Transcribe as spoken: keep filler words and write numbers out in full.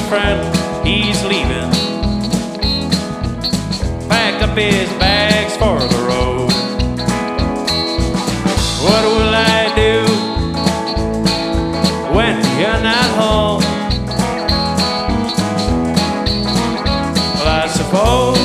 friend, he's leaving. Packed up his bags for the road. What will I do when you're not home? Well, I suppose